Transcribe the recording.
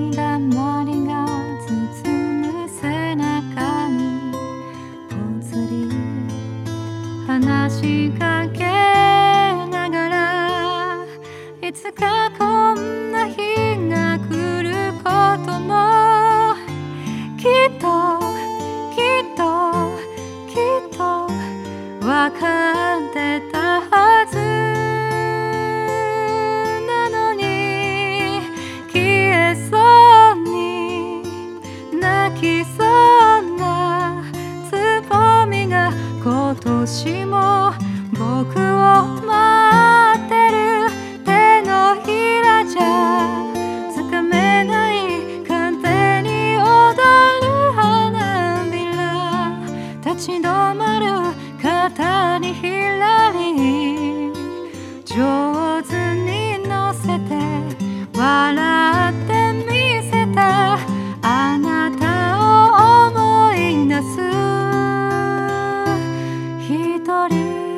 だまりが包む背中にぽつり話しかけながら、いつかこんな日が来ることもきっとわかってたはずなのに、消えそうに泣きそうなつぼみが今年も僕を待ってる。手のひらじゃつかめない勝手に踊る花びら、立ち止まる肩にひらり上手に乗せて笑ってみせたあなたを思い出す一人